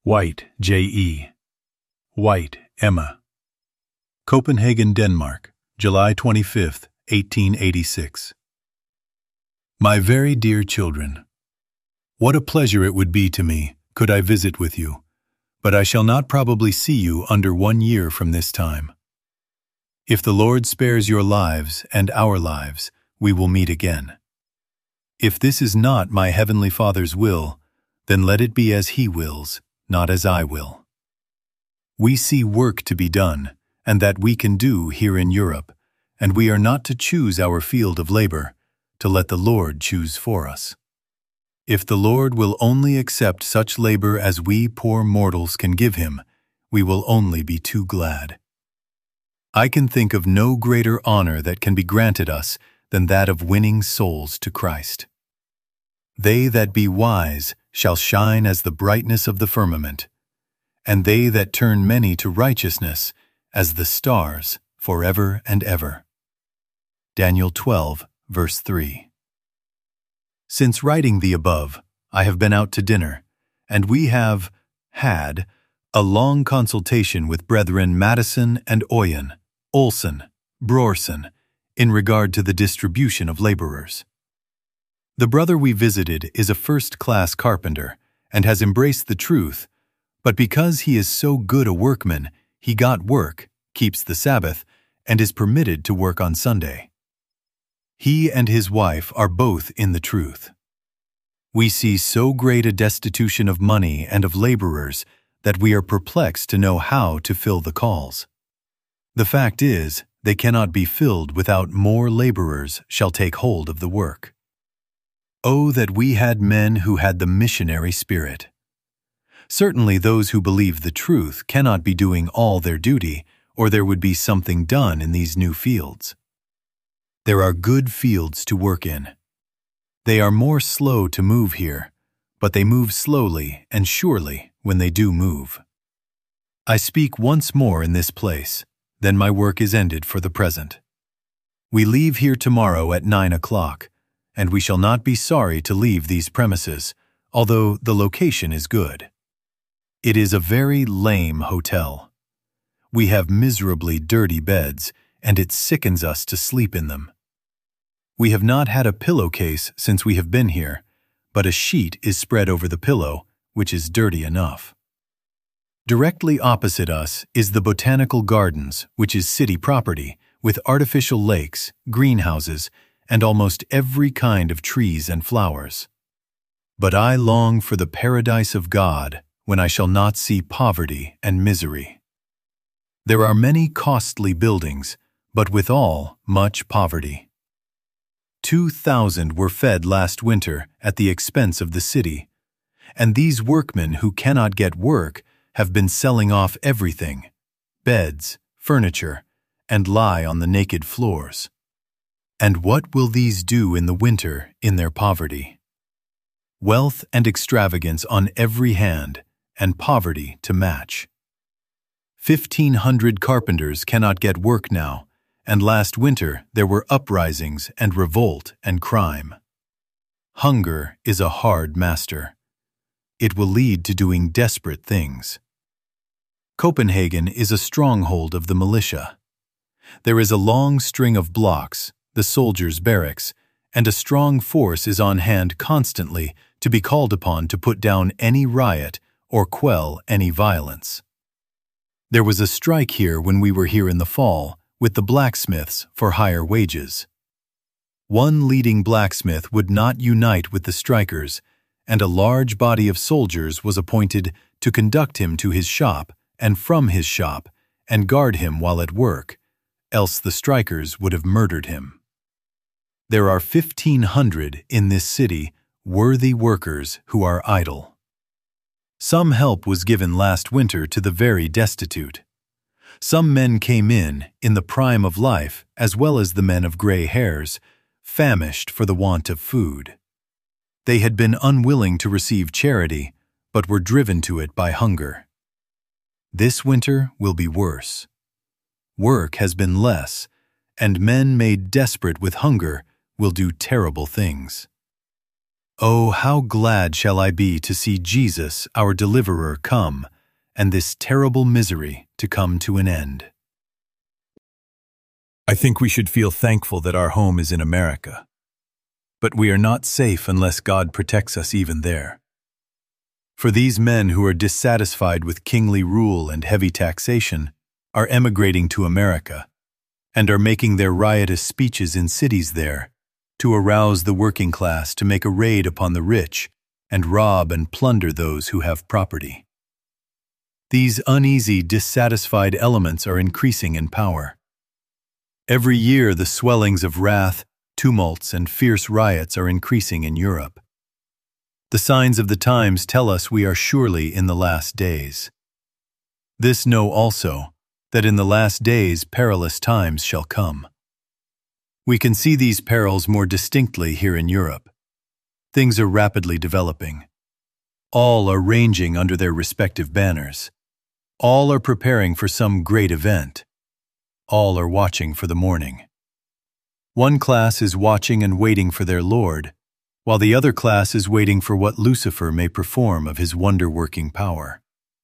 White, J.E. White, Emma. Copenhagen, Denmark, July 25, 1886. My very dear children, what a pleasure it would be to me could I visit with you, but I shall not probably see you under 1 year from this time. If the Lord spares your lives and our lives, we will meet again. If this is not my Heavenly Father's will, then let it be as He wills, not as I will. We see work to be done, and that we can do here in Europe, and we are not to choose our field of labor, to let the Lord choose for us. If the Lord will only accept such labor as we poor mortals can give Him, we will only be too glad. I can think of no greater honor that can be granted us than that of winning souls to Christ. They that be wise shall shine as the brightness of the firmament, and they that turn many to righteousness as the stars forever and ever. Daniel 12, verse 3. Since writing the above, I have been out to dinner, and we have had a long consultation with brethren Madison and Oyen, Olsen, Brorson, in regard to the distribution of laborers. The brother we visited is a first-class carpenter and has embraced the truth, but because he is so good a workman, he got work, keeps the Sabbath, and is permitted to work on Sunday. He and his wife are both in the truth. We see so great a destitution of money and of laborers that we are perplexed to know how to fill the calls. The fact is, they cannot be filled without more laborers shall take hold of the work. Oh, that we had men who had the missionary spirit! Certainly those who believe the truth cannot be doing all their duty, or there would be something done in these new fields. There are good fields to work in. They are more slow to move here, but they move slowly and surely when they do move. I speak once more in this place, then my work is ended for the present. We leave here tomorrow at 9 o'clock, and we shall not be sorry to leave these premises, although the location is good. It is a very lame hotel. We have miserably dirty beds, and it sickens us to sleep in them. We have not had a pillowcase since we have been here, but a sheet is spread over the pillow, which is dirty enough. Directly opposite us is the Botanical Gardens, which is city property, with artificial lakes, greenhouses, and almost every kind of trees and flowers. But I long for the paradise of God, when I shall not see poverty and misery. There are many costly buildings, but withal much poverty. 2,000 were fed last winter at the expense of the city, and these workmen who cannot get work have been selling off everything, beds, furniture, and lie on the naked floors. And what will these do in the winter in their poverty? Wealth and extravagance on every hand, and poverty to match. 1,500 carpenters cannot get work now, and last winter there were uprisings and revolt and crime. Hunger is a hard master. It will lead to doing desperate things. Copenhagen is a stronghold of the militia. There is a long string of blocks, the soldiers' barracks, and a strong force is on hand constantly to be called upon to put down any riot or quell any violence. There was a strike here when we were here in the fall, with the blacksmiths for higher wages. One leading blacksmith would not unite with the strikers, and a large body of soldiers was appointed to conduct him to his shop and from his shop, and guard him while at work, else the strikers would have murdered him. There are 1,500 in this city worthy workers who are idle. Some help was given last winter to the very destitute. Some men came in the prime of life, as well as the men of gray hairs, famished for the want of food. They had been unwilling to receive charity, but were driven to it by hunger. This winter will be worse. Work has been less, and men made desperate with hunger will do terrible things. Oh, how glad shall I be to see Jesus, our deliverer, come, and this terrible misery to come to an end. I think we should feel thankful that our home is in America. But we are not safe unless God protects us even there. For these men who are dissatisfied with kingly rule and heavy taxation are emigrating to America and are making their riotous speeches in cities there to arouse the working class to make a raid upon the rich and rob and plunder those who have property. These uneasy, dissatisfied elements are increasing in power. Every year the swellings of wrath, tumults, and fierce riots are increasing in Europe. The signs of the times tell us we are surely in the last days. This know also, that in the last days perilous times shall come. We can see these perils more distinctly here in Europe. Things are rapidly developing. All are ranging under their respective banners. All are preparing for some great event. All are watching for the morning. One class is watching and waiting for their Lord, while the other class is waiting for what Lucifer may perform of his wonder-working power.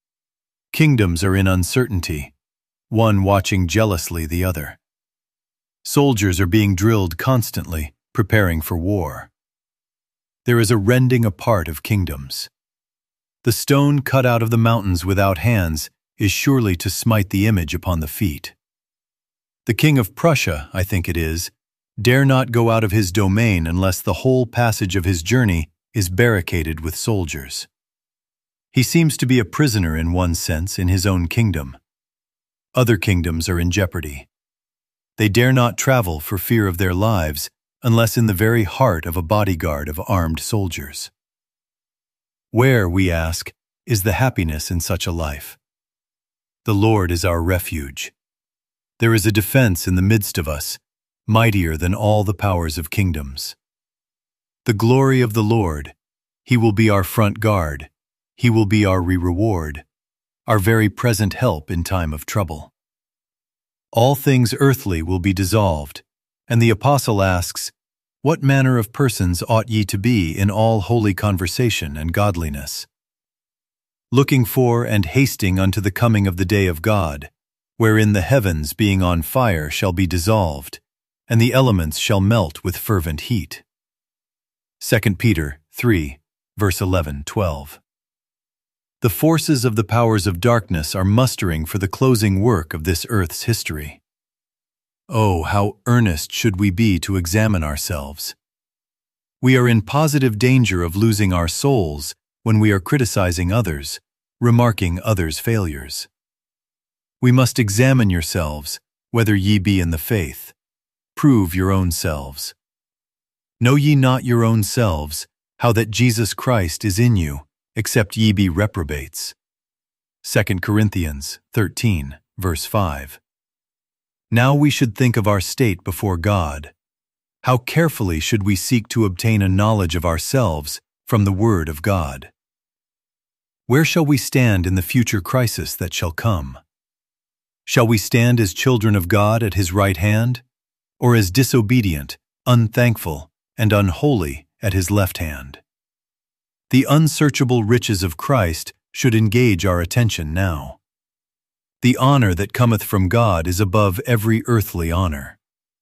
Kingdoms are in uncertainty, one watching jealously the other. Soldiers are being drilled constantly, preparing for war. There is a rending apart of kingdoms. The stone cut out of the mountains without hands is surely to smite the image upon the feet. The king of Prussia, I think it is, dare not go out of his domain unless the whole passage of his journey is barricaded with soldiers. He seems to be a prisoner in one sense in his own kingdom. Other kingdoms are in jeopardy. They dare not travel for fear of their lives unless in the very heart of a bodyguard of armed soldiers. Where, we ask, is the happiness in such a life? The Lord is our refuge. There is a defense in the midst of us, mightier than all the powers of kingdoms. The glory of the Lord, He will be our front guard, He will be our reward, our very present help in time of trouble. All things earthly will be dissolved, and the apostle asks, "What manner of persons ought ye to be in all holy conversation and godliness? Looking for and hasting unto the coming of the day of God, wherein the heavens being on fire shall be dissolved, and the elements shall melt with fervent heat." 2 Peter 3, verse 11-12. The forces of the powers of darkness are mustering for the closing work of this earth's history. Oh, how earnest should we be to examine ourselves. We are in positive danger of losing our souls when we are criticizing others, remarking others' failures. We must examine yourselves, whether ye be in the faith. Prove your own selves. Know ye not your own selves, how that Jesus Christ is in you, except ye be reprobates. 2 Corinthians 13, verse 5. Now we should think of our state before God. How carefully should we seek to obtain a knowledge of ourselves from the Word of God. Where shall we stand in the future crisis that shall come? Shall we stand as children of God at His right hand, or as disobedient, unthankful, and unholy at His left hand? The unsearchable riches of Christ should engage our attention now. The honor that cometh from God is above every earthly honor.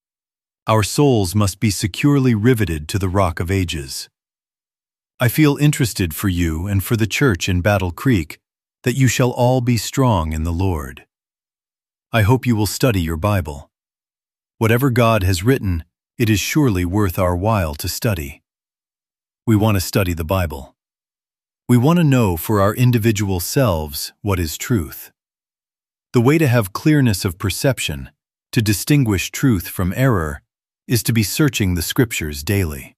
Our souls must be securely riveted to the Rock of Ages. I feel interested for you and for the church in Battle Creek that you shall all be strong in the Lord. I hope you will study your Bible. Whatever God has written, it is surely worth our while to study. We want to study the Bible. We want to know for our individual selves what is truth. The way to have clearness of perception, to distinguish truth from error, is to be searching the Scriptures daily.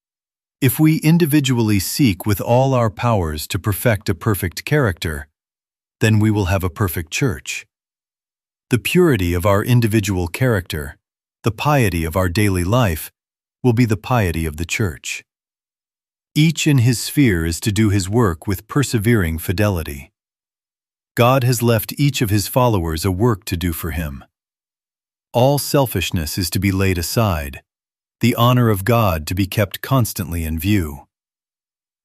If we individually seek with all our powers to perfect a perfect character, then we will have a perfect church. The purity of our individual character, the piety of our daily life, will be the piety of the church. Each in his sphere is to do his work with persevering fidelity. God has left each of his followers a work to do for him. All selfishness is to be laid aside, the honor of God to be kept constantly in view.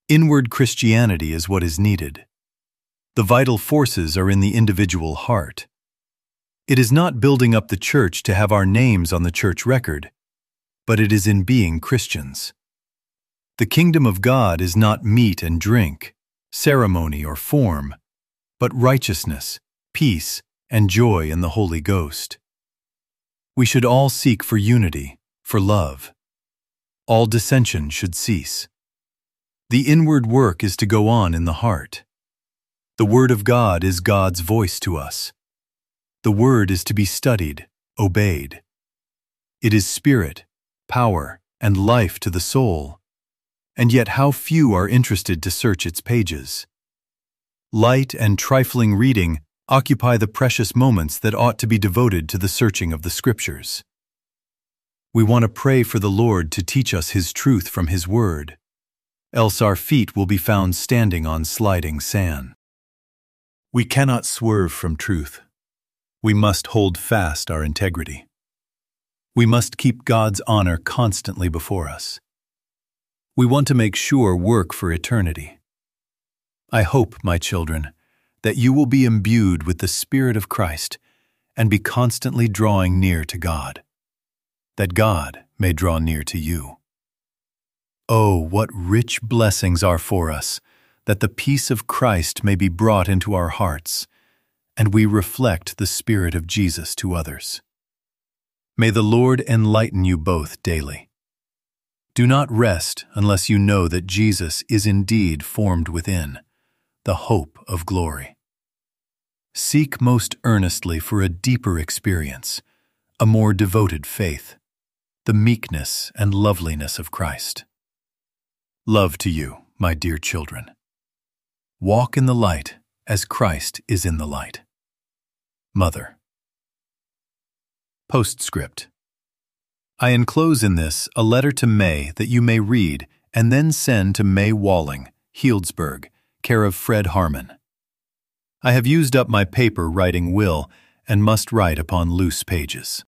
Inward Christianity is what is needed. The vital forces are in the individual heart. It is not building up the church to have our names on the church record, but it is in being Christians. The kingdom of God is not meat and drink, ceremony or form, but righteousness, peace, and joy in the Holy Ghost. We should all seek for unity, for love. All dissension should cease. The inward work is to go on in the heart. The Word of God is God's voice to us. The Word is to be studied, obeyed. It is spirit, power, and life to the soul, and yet how few are interested to search its pages. Light and trifling reading occupy the precious moments that ought to be devoted to the searching of the Scriptures. We want to pray for the Lord to teach us His truth from His Word, else our feet will be found standing on sliding sand. We cannot swerve from truth. We must hold fast our integrity. We must keep God's honor constantly before us. We want to make sure work for eternity. I hope, my children, that you will be imbued with the Spirit of Christ and be constantly drawing near to God, that God may draw near to you. Oh, what rich blessings are for us, that the peace of Christ may be brought into our hearts, and we reflect the Spirit of Jesus to others. May the Lord enlighten you both daily. Do not rest unless you know that Jesus is indeed formed within, the hope of glory. Seek most earnestly for a deeper experience, a more devoted faith, the meekness and loveliness of Christ. Love to you, my dear children. Walk in the light as Christ is in the light. Mother. Postscript. I enclose in this a letter to May that you may read and then send to May Walling, Healdsburg, care of Fred Harmon. I have used up my paper writing will and must write upon loose pages.